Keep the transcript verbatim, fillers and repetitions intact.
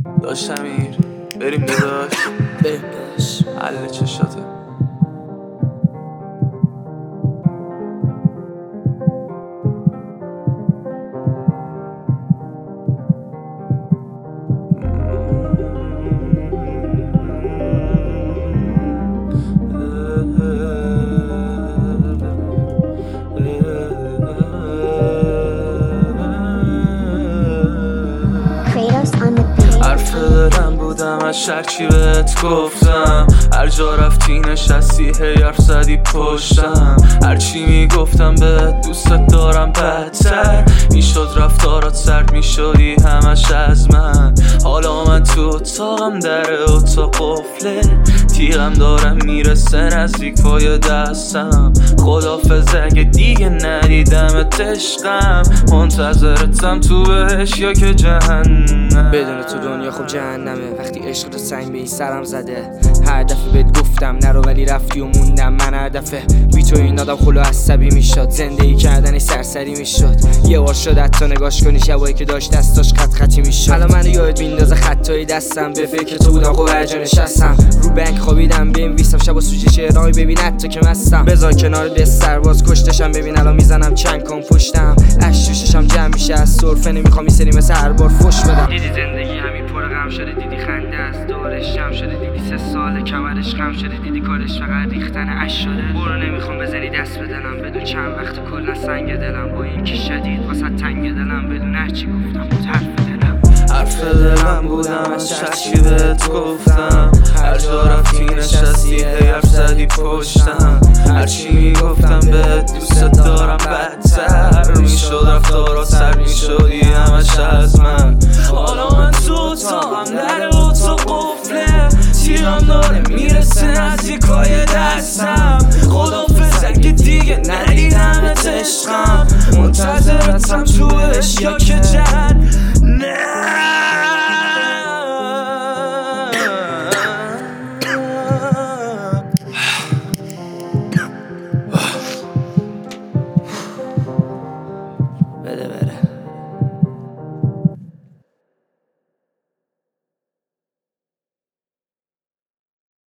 داشت امیر بریم داداش بریم داداش حل چشاته. حرف دلم بودم از هرچی بهت گفتم، هر جا رفتی نشستی هی حرف زدی پشتم. هرچی میگفتم بهت دوستت دارم بدتر میشد، رفتارات سرد میشدی همش از من. حالا من تو اتاقم در اتاق قفله، تیغم دارم میرسه نزدیک پای دستم. خدافظ اگه دیگه ندیدمت عشقم، منتظرتم تو بهش یا که جهنم. بدون تو دنیا خب جهنمه، وقتی عشق رو سنگ به این سرم زده. هر دفعه بهت گفتم نرو ولی رفتی و موندم من. هر دفعه بی تو این آدم خلو عصبی میشد، زندگی کردن سرسری میشد. یه بار شد حتی نگاش کنی شبایی که داشت دستاش خط خطی میشد. حالا منو یاد میندازه خطای دستم، به فکر تو بودم خب هر جا نشستم. رو بنک خوابیدم بنویسم شبا سوچه شعرهایی ببین حتی که مستم. بذار کنار دست سرباز کشتشم ببین الان میزنم چند کن پشتم. اش جوششم جمع میشه از سرفه، نمیخوام این سری مثل هر بار فش بدم. دیدی زندگی همین پر غم شده، دیدی خنده از دورش جمع شده، دیدی سه سال کمرش خم شده، دیدی کارش فقط ریختن اش شده. برو نمیخوام بزنی دست به دلم، بدون چند وقت کلا سنگ دلم. با این که شدید واسه تنگ دلم، بدون هرچی گفتم بود حرف دلم. حرف دلم بودم از هرچی بهت گفتم، هر جا رفتی نشستی هی حرف زدی پشتم. هرچی میگفتم بهت دوستت دارم بدتر میشد، رفتارات سر میشدی همش از من. حالا من تو اتاقم در اتاق قفله، تیغم داره میرسه نزدیکای دستم. خدافظ اگه دیگه ندیدمت عشقم، منتظرتم تو بهش یا که جهنم. بده بره